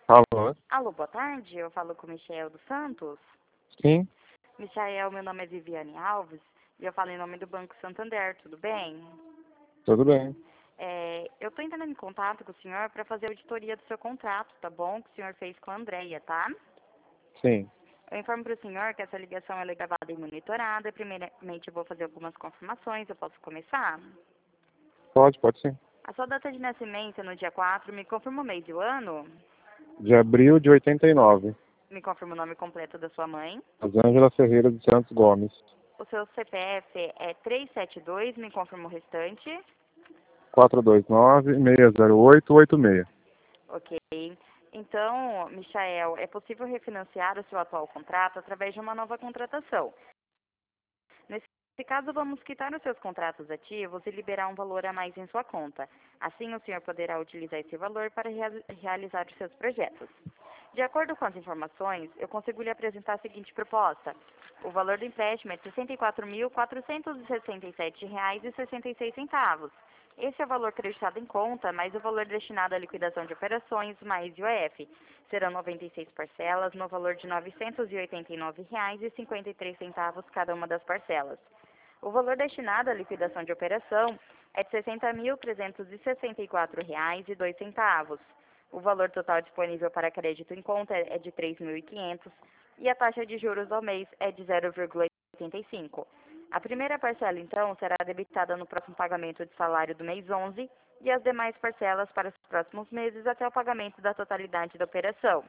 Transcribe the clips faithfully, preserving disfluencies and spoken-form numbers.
Alô? Alô, boa tarde. Eu falo com o Michel dos Santos. Sim, Michael, meu nome é Viviane Alves e eu falo em nome do Banco Santander, tudo bem? tudo bem. É, eu estou entrando em contato com o senhor para fazer a auditoria do seu contrato, tá bom? Que o senhor fez com a Andrea, tá? Sim, Eu informo para o senhor que essa ligação ela é gravada e monitorada. Primeiramente, eu vou fazer algumas confirmações. Eu posso começar? pode, pode sim. A sua data de nascimento é no dia quatro. Me confirma o mês e o ano? De abril de oitenta e nove. Me confirma o nome completo da sua mãe? Rosângela Ferreira dos Santos Gomes. O seu C P F é trezentos e setenta e dois. Me confirma o restante? quatro dois nove, seis zero oito, oito seis. Ok. Então, Michael, é possível refinanciar o seu atual contrato através de uma nova contratação. Nesse caso, vamos quitar os seus contratos ativos e liberar um valor a mais em sua conta. Assim, o senhor poderá utilizar esse valor para rea- realizar os seus projetos. De acordo com as informações, eu consigo lhe apresentar a seguinte proposta. O valor do empréstimo é de sessenta e quatro mil, quatrocentos e sessenta e sete reais e sessenta e seis centavos. Esse é o valor creditado em conta, mais o valor destinado à liquidação de operações, mais I O F. Serão noventa e seis parcelas, no valor de novecentos e oitenta e nove reais e cinquenta e três centavos cada uma das parcelas. O valor destinado à liquidação de operação é de sessenta mil, trezentos e sessenta e quatro reais e dois centavos. O valor total disponível para crédito em conta é de três mil e quinhentos e a taxa de juros ao mês é de zero vírgula oitenta e cinco. A primeira parcela, então, será debitada no próximo pagamento de salário do mês onze e as demais parcelas para os próximos meses até o pagamento da totalidade da operação.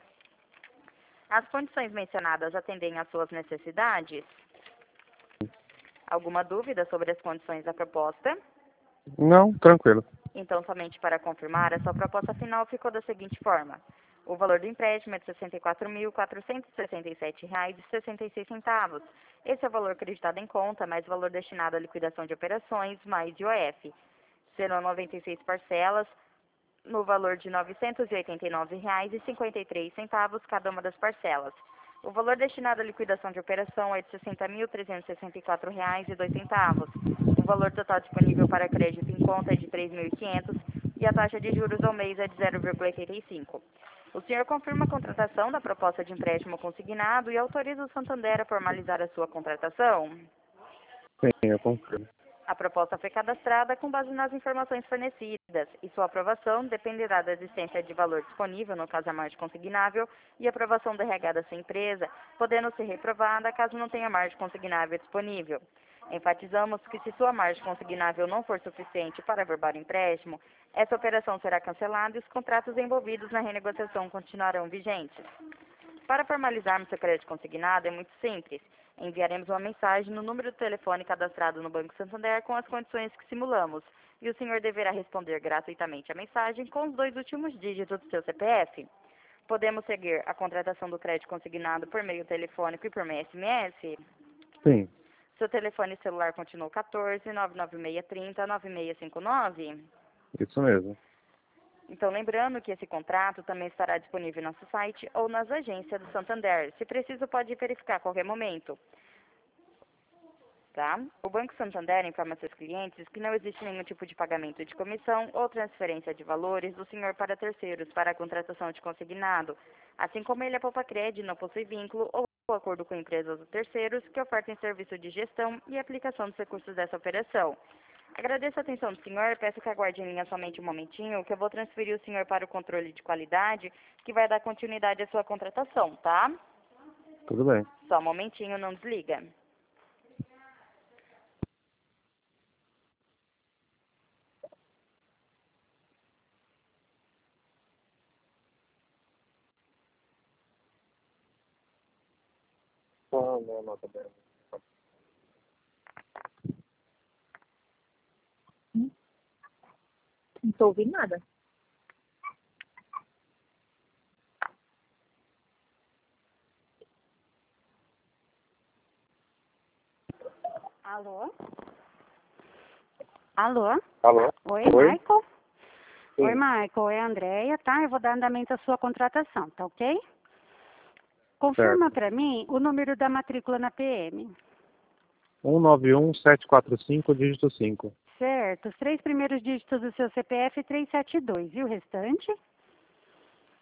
As condições mencionadas atendem às suas necessidades? Alguma dúvida sobre as condições da proposta? Não, tranquilo. Então, somente para confirmar, a sua proposta final ficou da seguinte forma. O valor do empréstimo é de sessenta e quatro mil, quatrocentos e sessenta e sete reais e sessenta e seis centavos. Esse é o valor acreditado em conta, mais o valor destinado à liquidação de operações, mais I O F. Serão noventa e seis parcelas, no valor de novecentos e oitenta e nove reais e cinquenta e três centavos cada uma das parcelas. O valor destinado à liquidação de operação é de sessenta mil, trezentos e sessenta e quatro reais e dois centavos. O valor total disponível para crédito em conta é de três mil e quinhentos e a taxa de juros ao mês é de zero vírgula oitenta e cinco. O senhor confirma a contratação da proposta de empréstimo consignado e autoriza o Santander a formalizar a sua contratação? Sim, eu confirmo. A proposta foi cadastrada com base nas informações fornecidas e sua aprovação dependerá da existência de valor disponível, no caso a margem consignável, e aprovação do R H da sua empresa, podendo ser reprovada caso não tenha margem consignável disponível. Enfatizamos que se sua margem consignável não for suficiente para averbar o empréstimo, essa operação será cancelada e os contratos envolvidos na renegociação continuarão vigentes. Para formalizarmos seu crédito consignado é muito simples. Enviaremos uma mensagem no número do telefone cadastrado no Banco Santander com as condições que simulamos. E o senhor deverá responder gratuitamente a mensagem com os dois últimos dígitos do seu C P F. Podemos seguir a contratação do crédito consignado por meio telefônico e por meio S M S? Sim, Seu telefone celular continua quatorze, nove nove seis, trinta, nove seis cinco nove? isso mesmo. Então, lembrando que esse contrato também estará disponível em nosso site ou nas agências do Santander. Se preciso, pode verificar a qualquer momento. Tá? O Banco Santander informa seus clientes que não existe nenhum tipo de pagamento de comissão ou transferência de valores do senhor para terceiros para a contratação de consignado, assim como ele, a Poupa-Cred, não possui vínculo ou acordo com empresas ou terceiros que ofertem serviço de gestão e aplicação dos recursos dessa operação. Agradeço a atenção do senhor, peço que aguarde em linha somente um momentinho, que eu vou transferir o senhor para o controle de qualidade, que vai dar continuidade à sua contratação, tá? Tudo bem. Só um momentinho, não desliga. Só uma nota dela. Não estou ouvindo nada. Alô? Alô? Alô? Oi, Oi? Michael? Sim. Oi, Michael. É a Andrea, tá? Eu vou dar andamento à sua contratação, tá ok? Confirma Certo. para mim o número da matrícula na P M. um nove um, sete quatro cinco, dígito cinco. Certo. Os três primeiros dígitos do seu C P F, trezentos e setenta e dois. E o restante?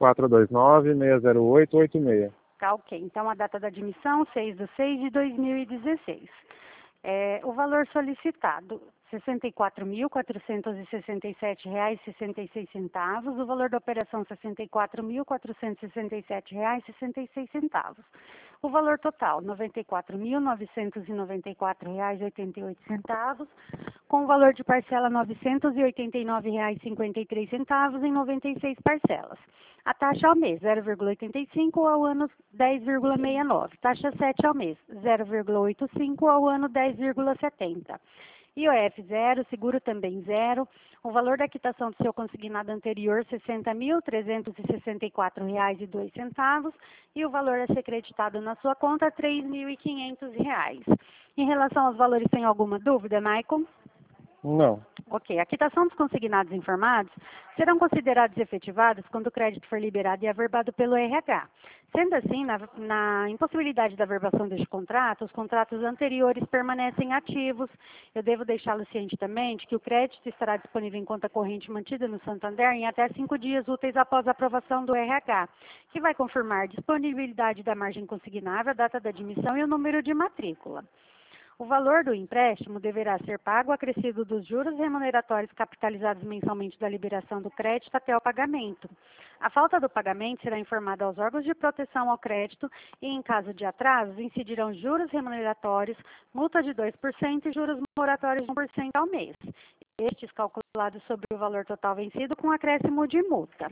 quatro dois nove, seis zero oito, oito seis. Tá ok. Então, a data da admissão, seis de seis de dois mil e dezesseis. É, o valor solicitado, sessenta e quatro mil, quatrocentos e sessenta e sete reais e sessenta e seis centavos. O valor da operação, sessenta e quatro mil, quatrocentos e sessenta e sete reais e sessenta e seis centavos. O valor total, noventa e quatro mil, novecentos e noventa e quatro reais e oitenta e oito centavos, com o valor de parcela novecentos e oitenta e nove reais e cinquenta e três centavos em noventa e seis parcelas. A taxa ao mês, zero vírgula oitenta e cinco, ao ano dez vírgula sessenta e nove. Taxa sete ao mês, zero vírgula oitenta e cinco, ao ano dez vírgula setenta. I O F zero, seguro também zero. O valor da quitação do seu consignado anterior, sessenta mil, trezentos e sessenta e quatro reais e dois centavos. E o valor a ser creditado na sua conta, três mil e quinhentos reais. Em relação aos valores, tem alguma dúvida, Maicon? Não. Ok. A quitação dos consignados informados serão considerados efetivados quando o crédito for liberado e averbado pelo R H. Sendo assim, na, na impossibilidade da averbação deste contrato, os contratos anteriores permanecem ativos. Eu devo deixá-lo ciente também de que o crédito estará disponível em conta corrente mantida no Santander em até cinco dias úteis após a aprovação do R H, que vai confirmar a disponibilidade da margem consignável, a data da admissão e o número de matrícula. O valor do empréstimo deverá ser pago acrescido dos juros remuneratórios capitalizados mensalmente da liberação do crédito até o pagamento. A falta do pagamento será informada aos órgãos de proteção ao crédito e, em caso de atrasos, incidirão juros remuneratórios, multa de dois por cento e juros moratórios de um por cento ao mês. Estes calculados sobre o valor total vencido com acréscimo de multa.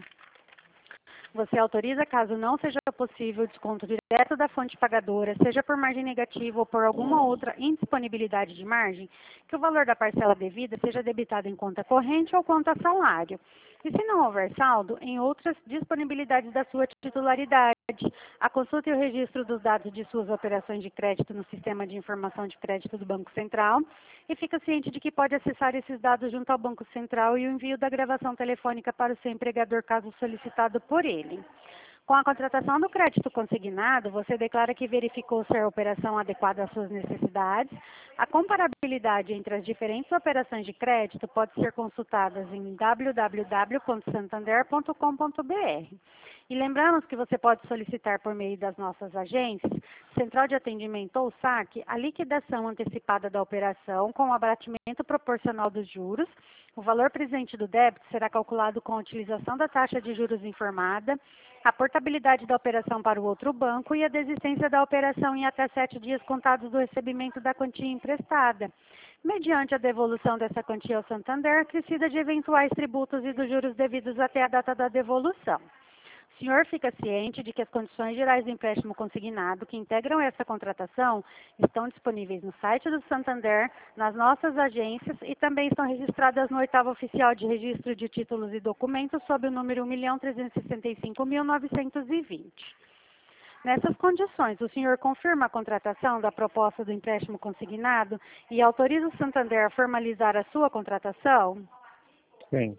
Você autoriza, caso não seja possível, o desconto direto da fonte pagadora, seja por margem negativa ou por alguma outra indisponibilidade de margem, que o valor da parcela devida seja debitado em conta corrente ou conta salário. E se não houver saldo, em outras disponibilidades da sua titularidade. A consulta e o registro dos dados de suas operações de crédito no Sistema de Informação de Crédito do Banco Central e fica ciente de que pode acessar esses dados junto ao Banco Central e o envio da gravação telefônica para o seu empregador caso solicitado por ele. Com a contratação do crédito consignado, você declara que verificou se a operação adequada às suas necessidades. A comparabilidade entre as diferentes operações de crédito pode ser consultada em w w w ponto santander ponto com ponto b r. E lembramos que você pode solicitar por meio das nossas agências, Central de Atendimento ou saque, a liquidação antecipada da operação com o abatimento proporcional dos juros. O valor presente do débito será calculado com a utilização da taxa de juros informada, a portabilidade da operação para o outro banco e a desistência da operação em até sete dias contados do recebimento da quantia emprestada, mediante a devolução dessa quantia ao Santander, acrescida de eventuais tributos e dos juros devidos até a data da devolução. O senhor fica ciente de que as condições gerais do empréstimo consignado que integram essa contratação estão disponíveis no site do Santander, nas nossas agências e também estão registradas no oitavo oficial de registro de títulos e documentos sob o número um milhão trezentos e sessenta e cinco mil novecentos e vinte. Nessas condições, o senhor confirma a contratação da proposta do empréstimo consignado e autoriza o Santander a formalizar a sua contratação? Sim.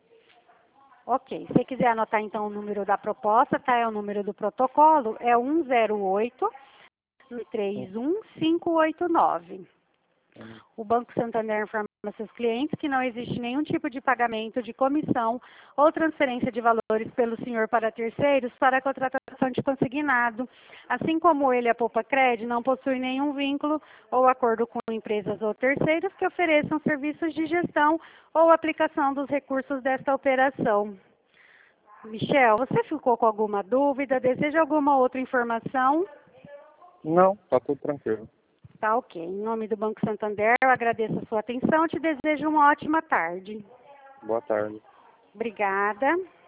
Ok. Se você quiser anotar, então, o número da proposta, tá? É o número do protocolo, é um zero oito, três um cinco oito nove. O Banco Santander informa seus clientes que não existe nenhum tipo de pagamento de comissão ou transferência de valores pelo senhor para terceiros para a contratação de consignado. Assim como ele, a Poupa Cred, não possui nenhum vínculo ou acordo com empresas ou terceiros que ofereçam serviços de gestão ou aplicação dos recursos desta operação. Michel, você ficou com alguma dúvida? Deseja alguma outra informação? Não, está tudo tranquilo. Tá ok. Em nome do Banco Santander, eu agradeço a sua atenção e te desejo uma ótima tarde. Boa tarde. Obrigada.